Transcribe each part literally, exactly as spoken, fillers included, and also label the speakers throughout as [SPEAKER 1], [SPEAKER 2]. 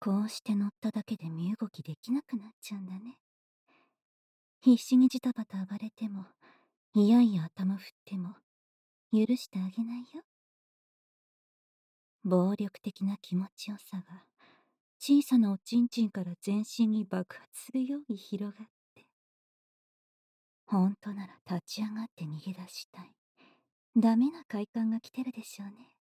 [SPEAKER 1] こうして乗っただけで身動きできなくなっちゃうんだね。必死にジタバタ暴れても、いやいや頭振っても、許してあげないよ。暴力的な気持ちよさが、小さなおちんちんから全身に爆発するように広がって。本当なら立ち上がって逃げ出したい。ダメな快感が来てるでしょうね。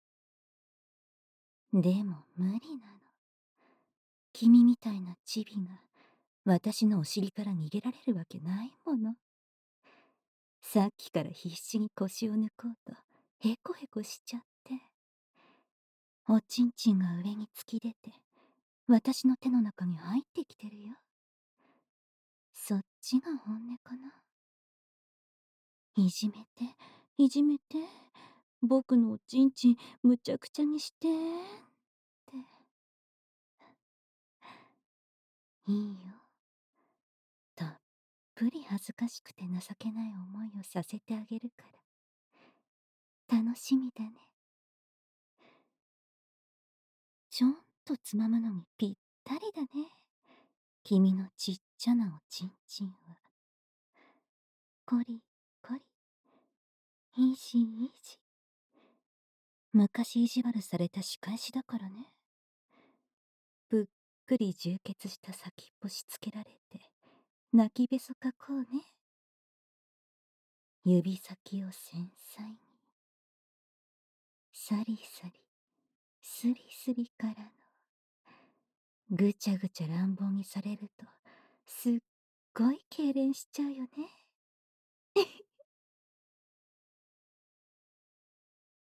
[SPEAKER 1] でも無理なの。君みたいなチビが、私のお尻から逃げられるわけないもの。さっきから必死に腰を抜こうと、へこへこしちゃって。おちんちんが上に突き出て、私の手の中に入ってきてるよ。そっちが本音かな。いじめて、いじめて、僕のおちんちんむちゃくちゃにしてって。いいよ。たっぷり恥ずかしくて情けない思いをさせてあげるから。楽しみだね。ちょんとつまむのにぴったりだね。君のちっちゃなおちんちんは。こりこり。いいしいいし。昔意地悪された仕返しだからね。ぷっくり充血した先っぽしつけられて、泣きべそかこうね。指先を繊細に。サリサリ、スリスリからの。ぐちゃぐちゃ乱暴にされると、すっごい痙攣しちゃうよね。